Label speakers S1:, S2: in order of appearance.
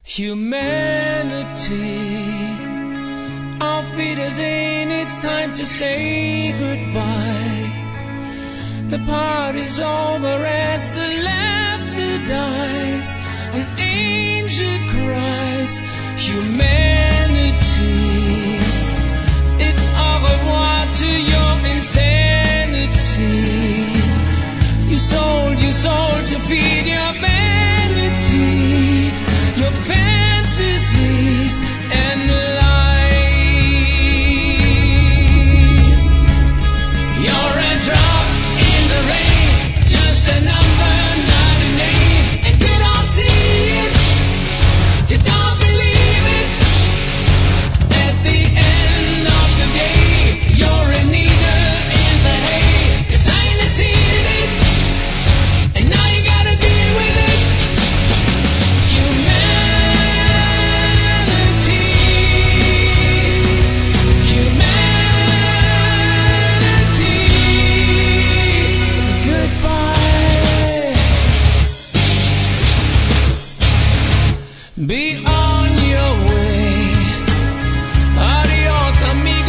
S1: Humanity, auf Wiedersehen, it's time to say goodbye. The party's over as the laughter dies. An angel cries, humanity. It's au revoir to your insanity. You sold your soul to feed your vanity, your fantasies and lies. You're a drop in the rain, just a number, not a name. And you don't see it, you don't believe it. At the end of the day, you're a needle in the hay. Your silence sealed it, and now you gotta deal with it. Be on your way. Adios, amigo.